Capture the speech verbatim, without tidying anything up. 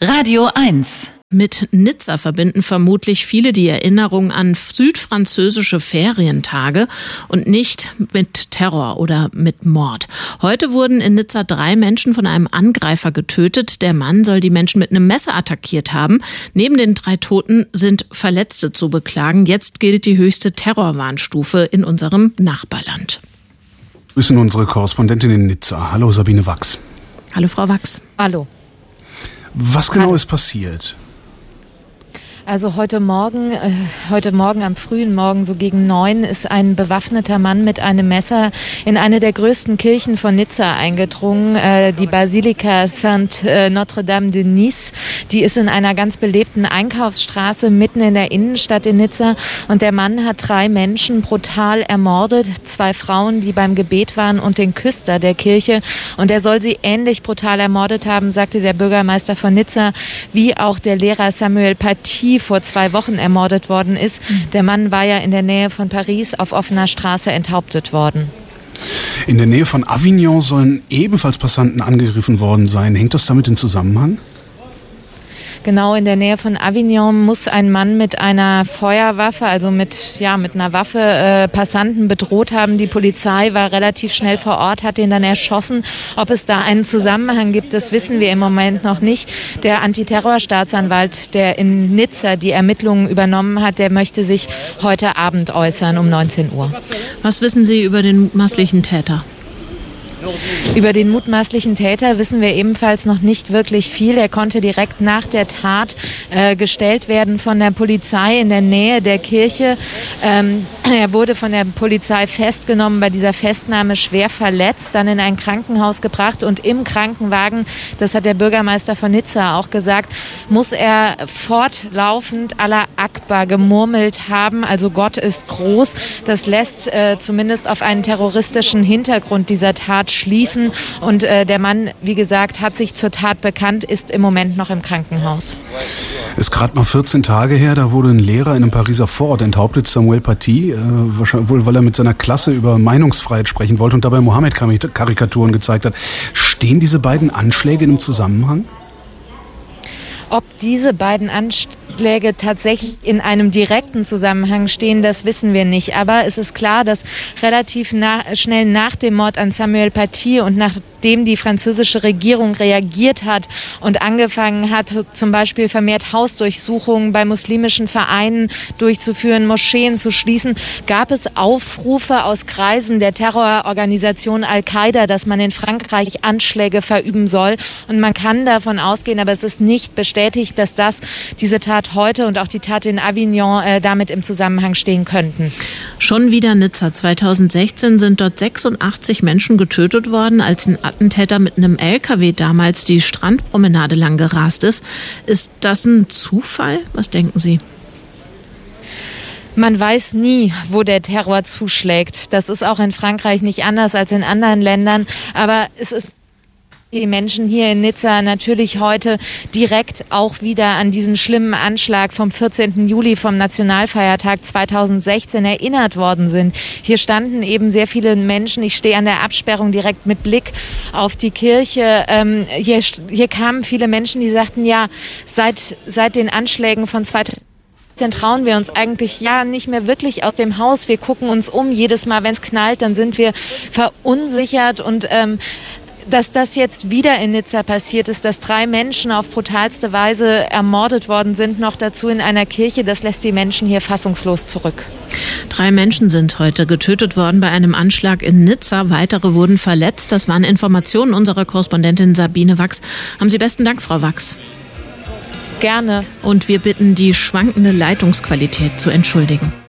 Radio eins. Mit Nizza verbinden vermutlich viele die Erinnerung an südfranzösische Ferientage und nicht mit Terror oder mit Mord. Heute wurden in Nizza drei Menschen von einem Angreifer getötet. Der Mann soll die Menschen mit einem Messer attackiert haben. Neben den drei Toten sind Verletzte zu beklagen. Jetzt gilt die höchste Terrorwarnstufe in unserem Nachbarland. Wir grüßen unsere Korrespondentin in Nizza. Hallo Sabine Wachs. Hallo Frau Wachs. Hallo. Was genau Hallo. ist passiert? Also heute Morgen, äh, heute Morgen am frühen Morgen, so gegen neun, ist ein bewaffneter Mann mit einem Messer in eine der größten Kirchen von Nizza eingedrungen, äh, die Basilika Sainte-Notre-Dame de Nice. Die ist in einer ganz belebten Einkaufsstraße mitten in der Innenstadt in Nizza. Und der Mann hat drei Menschen brutal ermordet, zwei Frauen, die beim Gebet waren, und den Küster der Kirche. Und er soll sie ähnlich brutal ermordet haben, sagte der Bürgermeister von Nizza, wie auch der Lehrer Samuel Paty vor zwei Wochen ermordet worden ist. Der Mann war ja in der Nähe von Paris auf offener Straße enthauptet worden. In der Nähe von Avignon sollen ebenfalls Passanten angegriffen worden sein. Hängt das damit in Zusammenhang? Genau, in der Nähe von Avignon muss ein Mann mit einer Feuerwaffe, also mit ja mit einer Waffe, äh, Passanten bedroht haben. Die Polizei war relativ schnell vor Ort, hat ihn dann erschossen. Ob es da einen Zusammenhang gibt, das wissen wir im Moment noch nicht. Der Antiterrorstaatsanwalt, der in Nizza die Ermittlungen übernommen hat, der möchte sich heute Abend äußern um neunzehn Uhr. Was wissen Sie über den mutmaßlichen Täter? Über den mutmaßlichen Täter wissen wir ebenfalls noch nicht wirklich viel. Er konnte direkt nach der Tat äh, gestellt werden von der Polizei in der Nähe der Kirche. Ähm, er wurde von der Polizei festgenommen, bei dieser Festnahme schwer verletzt, dann in ein Krankenhaus gebracht, und im Krankenwagen, das hat der Bürgermeister von Nizza auch gesagt, muss er fortlaufend Allah Akbar gemurmelt haben, also Gott ist groß. Das lässt äh, zumindest auf einen terroristischen Hintergrund dieser Tat schließen. Und äh, der Mann, wie gesagt, hat sich zur Tat bekannt, ist im Moment noch im Krankenhaus. Ist gerade mal vierzehn Tage her, da wurde ein Lehrer in einem Pariser Vorort enthauptet, Samuel Paty, äh, wahrscheinlich wohl, weil er mit seiner Klasse über Meinungsfreiheit sprechen wollte und dabei Mohammed-Karikaturen gezeigt hat. Stehen diese beiden Anschläge in einem Zusammenhang? Ob diese beiden Anschläge tatsächlich in einem direkten Zusammenhang stehen, das wissen wir nicht. Aber es ist klar, dass relativ na- schnell nach dem Mord an Samuel Paty und nachdem die französische Regierung reagiert hat und angefangen hat, zum Beispiel vermehrt Hausdurchsuchungen bei muslimischen Vereinen durchzuführen, Moscheen zu schließen, gab es Aufrufe aus Kreisen der Terrororganisation Al-Qaida, dass man in Frankreich Anschläge verüben soll. Und man kann davon ausgehen, aber es ist nicht bestätigt, dass das, diese Tat heute und auch die Tat in Avignon äh, damit im Zusammenhang stehen könnten. Schon wieder Nizza. zweitausendsechzehn sind dort sechsundachtzig Menschen getötet worden, als ein Attentäter mit einem L K W damals die Strandpromenade lang gerast ist. Ist das ein Zufall? Was denken Sie? Man weiß nie, wo der Terror zuschlägt. Das ist auch in Frankreich nicht anders als in anderen Ländern. Aber es ist die Menschen hier in Nizza natürlich heute direkt auch wieder an diesen schlimmen Anschlag vom vierzehnten Juli, vom Nationalfeiertag zweitausendsechzehn erinnert worden sind. Hier standen eben sehr viele Menschen. Ich stehe an der Absperrung direkt mit Blick auf die Kirche. Ähm, hier, hier kamen viele Menschen, die sagten, ja, seit, seit den Anschlägen von zweitausendsechzehn trauen wir uns eigentlich ja nicht mehr wirklich aus dem Haus. Wir gucken uns um. Jedes Mal, wenn es knallt, dann sind wir verunsichert. Und ähm, dass das jetzt wieder in Nizza passiert ist, dass drei Menschen auf brutalste Weise ermordet worden sind, noch dazu in einer Kirche, das lässt die Menschen hier fassungslos zurück. Drei Menschen sind heute getötet worden bei einem Anschlag in Nizza. Weitere wurden verletzt. Das waren Informationen unserer Korrespondentin Sabine Wachs. Haben Sie besten Dank, Frau Wachs. Gerne. Und wir bitten, die schwankende Leitungsqualität zu entschuldigen.